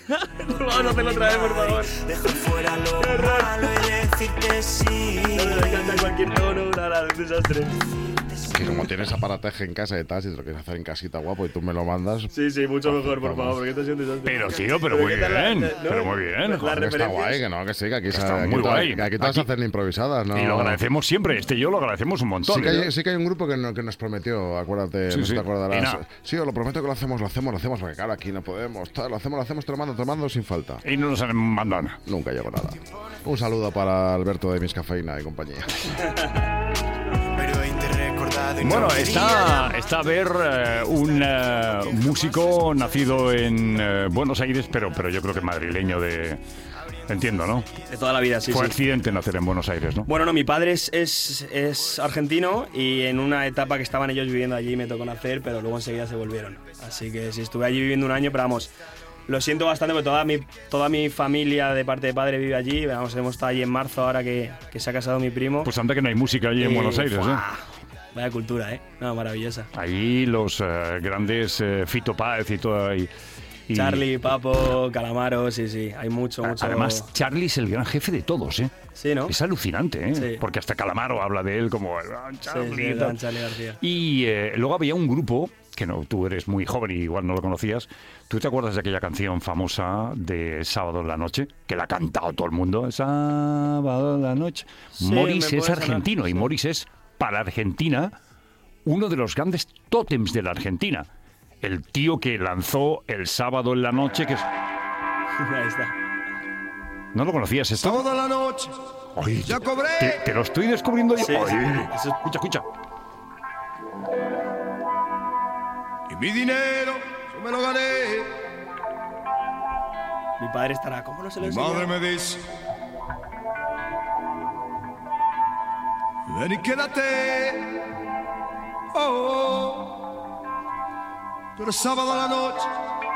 Vamos a hacerlo otra vez, por favor. Dejar fuera lo malo y decirte sí. Me canta cualquier tono, un desastre. Que como tienes aparataje en casa y tal, si te lo quieres hacer en casita guapo y tú me lo mandas... Sí, mucho mejor, por favor, porque esto ha sido un desastre. Pero tío, pero muy bien, pero muy bien. Las Joder, está referencias. guay, que no, que sí, que aquí Está muy guay. Aquí todas hacen improvisadas, ¿no? Y lo agradecemos siempre, yo lo agradecemos un montón. Sí que hay un grupo que nos prometió, acuérdate, Sí, no sí. te acordarás. Ina. Sí, os lo prometo que lo hacemos, porque claro, aquí no podemos. Lo hacemos, te lo mando sin falta. Y no nos han mandado nada. Nunca llegó nada. Un saludo para Alberto de Miscafeína y compañía. Pero hoy te he recordado y Bueno, no está a ver un músico nacido en Buenos Aires, pero yo creo que madrileño de... Entiendo, ¿no? De toda la vida, sí, Fue sí. accidente nacer en Buenos Aires, ¿no? Bueno, no, mi padre es argentino y en una etapa que estaban ellos viviendo allí me tocó nacer, pero luego enseguida se volvieron. Así que sí, estuve allí viviendo un año, pero vamos, lo siento bastante porque toda mi familia de parte de padre vive allí. Vamos, hemos estado allí en marzo ahora que se ha casado mi primo. Pues anda que no hay música allí en Buenos Aires, ¡fua! Vaya cultura, ¿eh? No, maravillosa. Ahí los grandes Fito Páez y todo... Y Charlie, Papo, Calamaro, sí, hay mucho. Además, Charlie es el gran jefe de todos, ¿eh? Sí, ¿no? Es alucinante, ¿eh? Sí. Porque hasta Calamaro habla de él como el gran Charlie. Sí, y el tal. gran Charlie García. Y luego había un grupo, que no, tú eres muy joven y igual no lo conocías. ¿Tú te acuerdas de aquella canción famosa de Sábado en la Noche? Que la ha cantado todo el mundo. Sábado en la Noche. Sí, Morris me es puede argentino sonar, y sí. Morris es, para Argentina, uno de los grandes tótems de la Argentina. El tío que lanzó el Sábado en la Noche, que es... Ahí está. ¿No lo conocías esto? Sábado a la noche, Ay, ya cobré. te lo estoy descubriendo yo. Sí, sí. Ay, Eso es- escucha. Y mi dinero yo me lo gané. Mi padre estará, ¿cómo no se lo Mi enseñó? madre me dice: ven y quédate. Oh, pero sábado a la noche.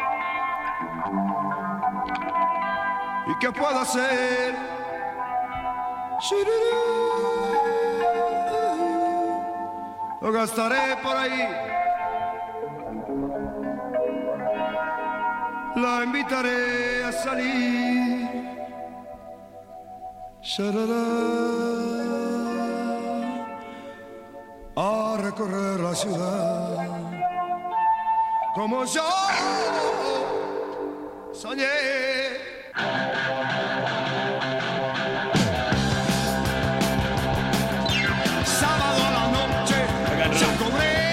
¿Y qué puedo hacer? Lo gastaré por ahí. La invitaré a salir. A recorrer la ciudad como yo soñé. Sábado a la noche ya cobré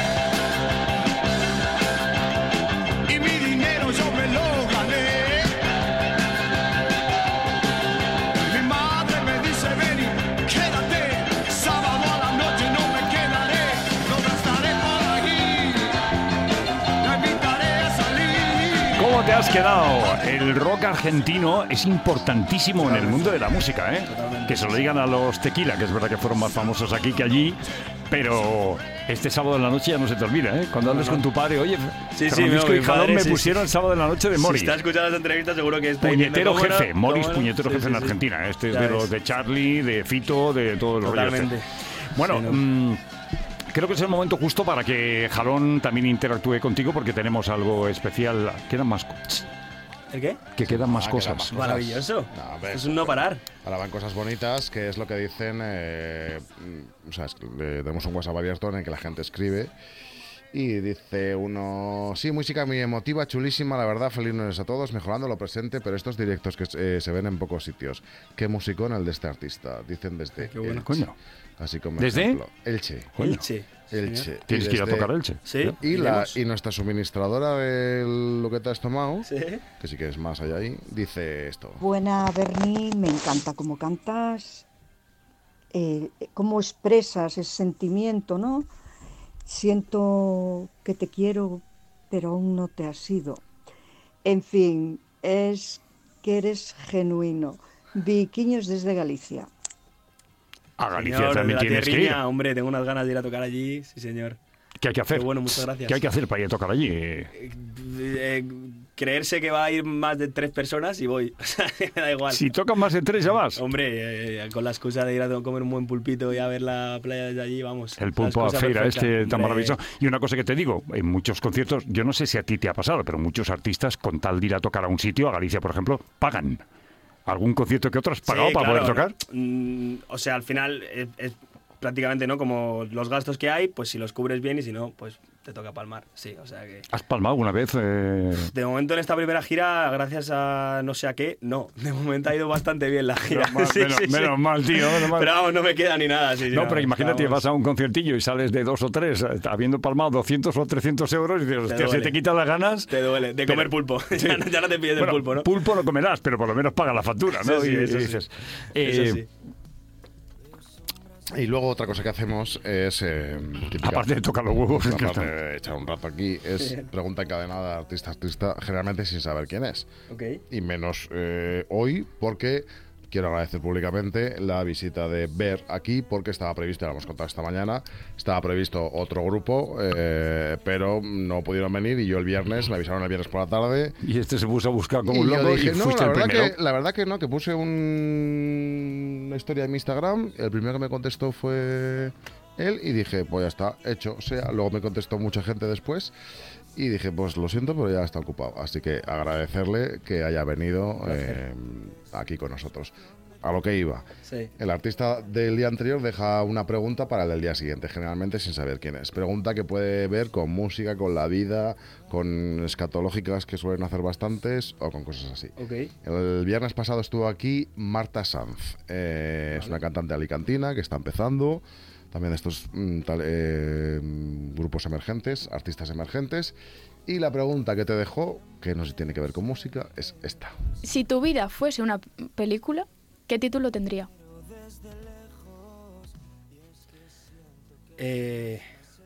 y mi dinero yo me lo gané. Mi madre me dice ven y quédate. Sábado a la noche no me quedaré. Lo gastaré por aquí. La invitaré a salir. ¿Cómo te has quedado? El rock argentino es importantísimo en el mundo de la música, ¿eh? Que se lo digan a los Tequila, que es verdad que fueron más famosos aquí que allí, pero este sábado en la noche ya no se te olvida, ¿eh? Cuando hables con tu padre, oye, Sí, Francisco mi y Jalón padre, me sí, pusieron el sábado en la noche de Morris. Si está escuchando las entrevistas seguro que está Puñetero diciendo, ¿cómo jefe, no? Morris, ¿Cómo no? puñetero Sí, jefe sí, en sí. Argentina. Este es Ya de ves. los de Charlie, de Fito, de todo el rollo este. Totalmente. Bueno, Sí, ¿no? creo que es el momento justo para que Jalón también interactúe contigo porque tenemos algo especial. Quedan más ¿El qué? que quedan más Ah, cosas. quedan más Maravilloso. No, hombre, Es un no parar. Ahora van cosas bonitas, que es lo que dicen. O sea, es que tenemos un WhatsApp abierto en el que la gente escribe. Y dice uno: sí, música muy emotiva, chulísima, la verdad, feliz lunes a todos, mejorando lo presente, pero estos directos que se ven en pocos sitios. Qué musicón el de este artista, dicen desde Qué bueno. Elche. Coño. Así como ¿Desde? ejemplo. Elche. Elche. Elche. Tienes Y que ir a desde- tocar Elche. Sí. Y, iremos. y nuestra suministradora de lo que te has tomado, Sí. que si quieres más allá ahí, dice esto. Buena, Berni, me encanta cómo cantas, cómo expresas ese sentimiento, ¿no? Siento que te quiero, pero aún no te has ido. En fin, es que eres genuino. Viquiños desde Galicia. A Galicia Señor, también de la tienes que ir. tierriña, hombre, tengo unas ganas de ir a tocar allí, sí señor. ¿Qué hay que hacer? Qué bueno, muchas gracias. ¿Qué hay que hacer para ir a tocar allí? creerse que va a ir más de 3 personas y voy. O sea, me da igual. Si tocan más de 3 ya vas. Hombre, con la excusa de ir a comer un buen pulpito y a ver la playa desde allí, vamos. El pulpo a feira tan Hombre. maravilloso. Y una cosa que te digo, en muchos conciertos, yo no sé si a ti te ha pasado, pero muchos artistas, con tal de ir a tocar a un sitio, a Galicia, por ejemplo, pagan. ¿Algún concierto que otro has pagado para poder tocar? O sea, al final es prácticamente, ¿no? Como los gastos que hay, pues si los cubres bien y si no, pues te toca palmar. Sí, o sea que... ¿Has palmado alguna vez? De momento en esta primera gira, gracias a no sé a qué, no. De momento ha ido bastante bien la gira. Menos mal, tío. Menos mal. Pero vamos, no me queda ni nada. No, pero imagínate, vas a un conciertillo y sales de 2 o 3, habiendo palmado 200 o 300 euros y dices, hostia, se te quitan las ganas. Te duele, de comer pulpo. Sí. ya no te pides el pulpo, ¿no? Pulpo no comerás, pero por lo menos paga la factura, ¿no? Sí, eso dices, eso sí. Y luego otra cosa que hacemos es... aparte de tocar los huevos. Aparte de echar un rato aquí, es pregunta encadenada de artista a artista, generalmente sin saber quién es. Okay. Y menos hoy, porque quiero agradecer públicamente la visita de Ver aquí, porque estaba previsto, ya lo hemos contado esta mañana, estaba previsto otro grupo, pero no pudieron venir y yo el viernes, me avisaron el viernes por la tarde. Y este se puso a buscar como un yo loco dije, y fuiste el primero. La verdad que no, que puse una historia en mi Instagram, el primero que me contestó fue él y dije, pues ya está, hecho. O sea, luego me contestó mucha gente después y dije, pues lo siento, pero ya está ocupado. Así que agradecerle que haya venido aquí con nosotros. A lo que iba. Sí. El artista del día anterior deja una pregunta para el del día siguiente, generalmente sin saber quién es. Pregunta que puede ver con música, con la vida, con escatológicas que suelen hacer bastantes o con cosas así. Okay. El viernes pasado estuvo aquí Marta Sanz. Es una cantante alicantina que está empezando. También de estos grupos emergentes, artistas emergentes. Y la pregunta que te dejó, que no se tiene que ver con música, es esta. Si tu vida fuese una película, ¿qué título tendría? Es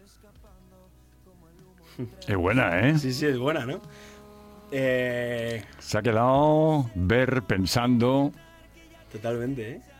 buena, ¿eh? Sí, es buena, ¿no? Se ha quedado Ver pensando. Totalmente, ¿eh?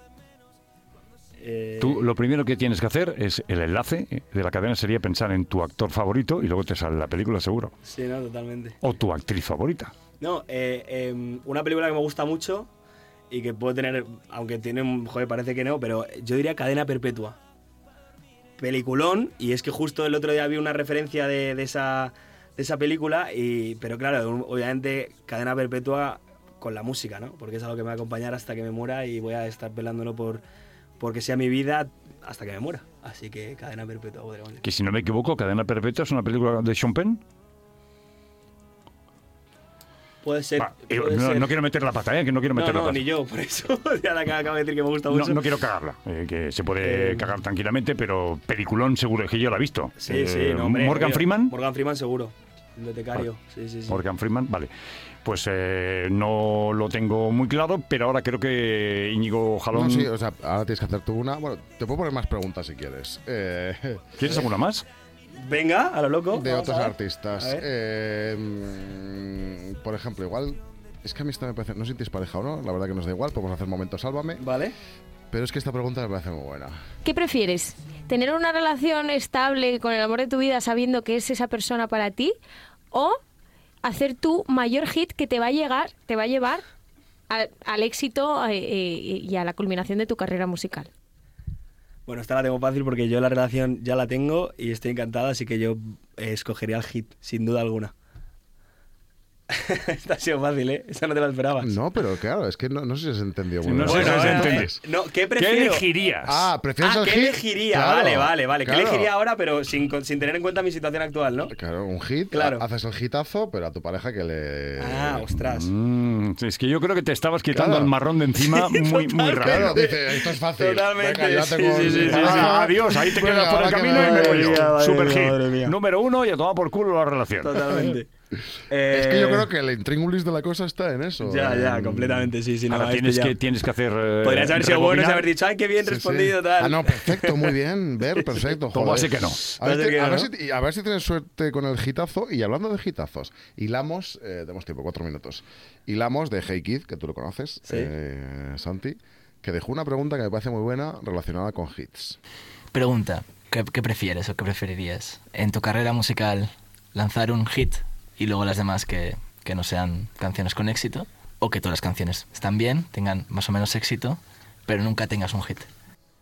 Tú lo primero que tienes que hacer es el enlace de la cadena sería pensar en tu actor favorito y luego te sale la película seguro. Sí, no, totalmente. O tu actriz favorita. No, una película que me gusta mucho y que puedo tener, aunque tiene un... Joder, parece que no, pero yo diría Cadena Perpetua. Peliculón, y es que justo el otro día vi una referencia de esa película, pero claro, obviamente Cadena Perpetua con la música, ¿no? Porque es algo que me va a acompañar hasta que me muera y voy a estar pelándolo porque sea mi vida hasta que me muera. Así que Cadena Perpetua podríamos decir. Que si no me equivoco, Cadena Perpetua es una película de Sean Penn. Puede ser. No quiero meter la pata, que no quiero meter la pata. No, ni yo, por eso. Ya la acabo de decir que me gusta mucho. No quiero cagarla, que se puede cagar tranquilamente, pero peliculón seguro, es que yo la he visto. Sí, no, hombre. ¿Morgan Freeman? Morgan Freeman seguro. Bibliotecario. Vale. Sí. Morgan Freeman, vale. Pues no lo tengo muy claro, pero ahora creo que Íñigo Jalón... No, sí, o sea, ahora tienes que hacer tú una... Bueno, te puedo poner más preguntas si quieres. ¿Quieres alguna más? Venga, a lo loco. De otros artistas. Por ejemplo, igual... Es que a mí esta me parece... No sé si tienes pareja o no, la verdad que nos da igual, podemos hacer momento sálvame. Vale. Pero es que esta pregunta me parece muy buena. ¿Qué prefieres? ¿Tener una relación estable con el amor de tu vida sabiendo que es esa persona para ti? ¿O hacer tu mayor hit que te va a llevar al éxito y a la culminación de tu carrera musical? Bueno, esta la tengo fácil porque yo la relación ya la tengo y estoy encantada, así que yo escogería el hit, sin duda alguna. Esta ha sido fácil, ¿eh? Esa no te la esperabas. No, pero claro, es que no sé si se entendió muy bien. No sé si se entendió. ¿Qué prefiero? ¿Qué elegirías? ¿prefieres el hit? ¿Qué elegiría? Claro, Vale. claro. ¿Qué elegiría ahora, pero sin tener en cuenta mi situación actual, ¿no? Claro, un hit, claro. Haces el hitazo, pero a tu pareja que le... ostras. Es que yo creo que te estabas quitando el marrón de encima muy rápido. Claro, dice, esto es fácil. Totalmente. Venga, ya tengo adiós, ahí te quedas por el camino y me voy yo. Super hit. Número 1 y a tomar por culo la relación. Totalmente. Es que yo creo que el intríngulis de la cosa está en eso. Ya, completamente, sí. Ahora tienes que hacer... Podrías haber sido bueno y haber dicho, ¡ay, qué bien respondido! Tal. No, perfecto, muy bien, Ver, perfecto. Todo así que no. A ver si tienes suerte con el hitazo. Y hablando de hitazos, hilamos, demos tiempo, 4 minutos. Hilamos de Hey Kid, que tú lo conoces, Santi, que dejó una pregunta que me parece muy buena relacionada con hits. Pregunta, ¿qué prefieres o qué preferirías? En tu carrera musical, lanzar un hit y luego las demás que que no sean canciones con éxito, o que todas las canciones están bien, tengan más o menos éxito, pero nunca tengas un hit.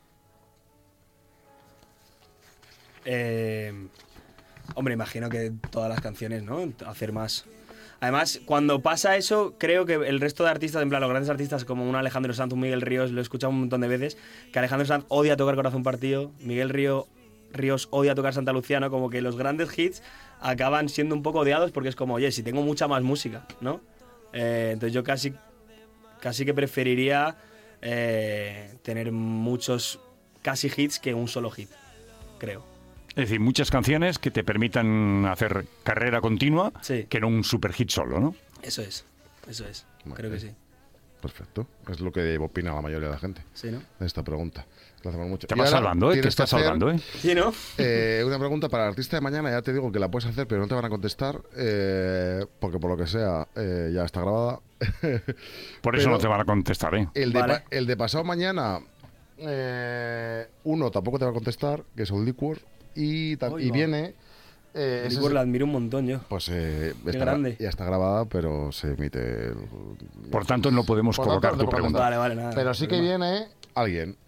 Hombre, imagino que todas las canciones, ¿no? Hacer más. Además, cuando pasa eso, creo que el resto de artistas, en plan, los grandes artistas como un Alejandro Sanz, un Miguel Ríos, lo he escuchado un montón de veces, que Alejandro Sanz odia tocar Corazón Partido, Miguel Ríos odia tocar Santa Lucía, ¿no? Como que los grandes hits acaban siendo un poco odiados porque es como, oye, si tengo mucha más música, ¿no? Entonces yo casi que preferiría tener muchos casi hits que un solo hit, creo. Es decir, muchas canciones que te permitan hacer carrera continua, que no un super hit solo, ¿no? Eso es. Creo que sí. Perfecto. Es lo que opina la mayoría de la gente. Sí, ¿no? De esta pregunta. Te vas salvando, ¿eh? Te estás salvando, ¿eh? Sí, ¿no? Una pregunta para el artista de mañana, ya te digo que la puedes hacer, pero no te van a contestar, porque por lo que sea, ya está grabada. Por eso no te van a contestar, ¿eh? El de pasado mañana, uno tampoco te va a contestar, que es un Liquor, y viene... Liquor la admiro un montón yo. Pues grande. Ya está grabada, pero se emite... Por tanto, no podemos colocar tu pregunta. Vale, nada. Pero sí que viene alguien,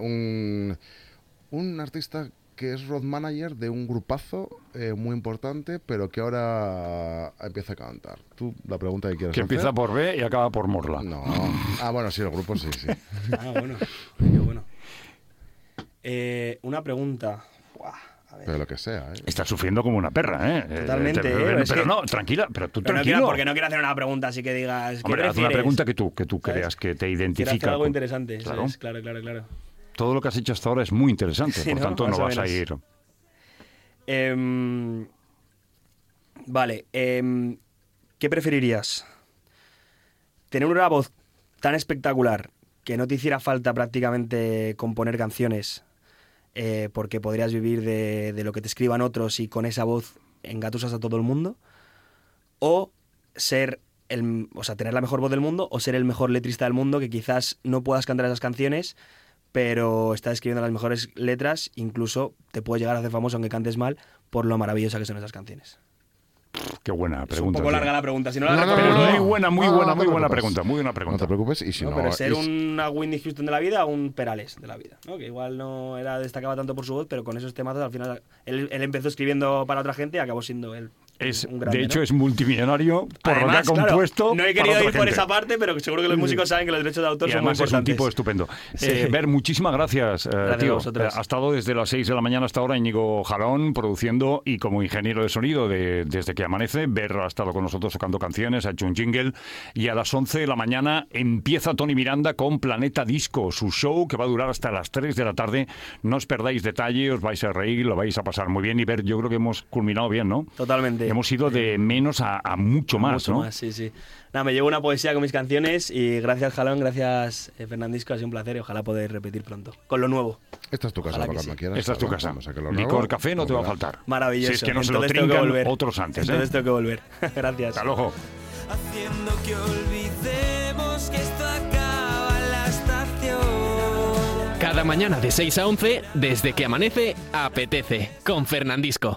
un artista que es road manager de un grupazo muy importante, pero que ahora empieza a cantar. Tú, la pregunta que quieres Que hacer... empieza por B y acaba por Morla. No. Bueno, sí, el grupo sí. Bueno. Qué bueno. Una pregunta... Pero lo que sea, ¿eh? Estás sufriendo como una perra, ¿eh? Totalmente, pero no, tranquila, pero tú tranquilo. Porque no quiero hacer una pregunta así que digas... Hombre, haz una pregunta que tú creas que te identifica. Quiero hacer algo interesante, claro. Claro. Todo lo que has hecho hasta ahora es muy interesante, Sí, por tanto no vas a ir... Vale, ¿qué preferirías? ¿Tener una voz tan espectacular que no te hiciera falta prácticamente componer canciones... porque podrías vivir de lo que te escriban otros y con esa voz engatusas a todo el mundo, o tener la mejor voz del mundo, o ser el mejor letrista del mundo, que quizás no puedas cantar esas canciones, pero estás escribiendo las mejores letras, incluso te puedes llegar a hacer famoso aunque cantes mal, por lo maravillosa que son esas canciones. Qué buena pregunta. Es un poco larga la pregunta, si no la respondo... Muy buena pregunta. No te preocupes, y si no... Pero ser una Whitney Houston de la vida o un Perales de la vida, ¿no? Que igual no destacaba tanto por su voz, pero con esos temazos al final él empezó escribiendo para otra gente y acabó siendo él un grande, de hecho, ¿no? Es multimillonario por además, lo que ha compuesto. Claro, no he querido ir por esa parte, pero seguro que los músicos saben que los derechos de autor y son muy además importantes. Es un tipo estupendo. Sí. Ver, muchísimas gracias, tío. Ha estado desde las 6 de la mañana hasta ahora Íñigo Jalón produciendo y como ingeniero de sonido desde que amanece. Ver ha estado con nosotros tocando canciones, ha hecho un jingle y a las 11 de la mañana empieza Tony Miranda con Planeta Disco, su show que va a durar hasta las 3 de la tarde. No os perdáis detalle, os vais a reír, lo vais a pasar muy bien y Ver, yo creo que hemos culminado bien, ¿no? Totalmente. Hemos ido de menos a mucho más, mucho ¿no? Más, sí. Nada, me llevo una poesía con mis canciones y gracias Jalón, gracias Fernandisco, ha sido un placer y ojalá poder repetir pronto, con lo nuevo. Esta es tu casa para cuando quieras. Esta es tu casa. Licor, café no te va a faltar. Maravilloso. Si es que no entonces se lo trincan otros antes. Entonces tengo que volver. Gracias. Hasta luego. Haciendo que olvidemos que esto acaba en la estación. Cada mañana de 6 a 11, desde que amanece, apetece, con Fernandisco.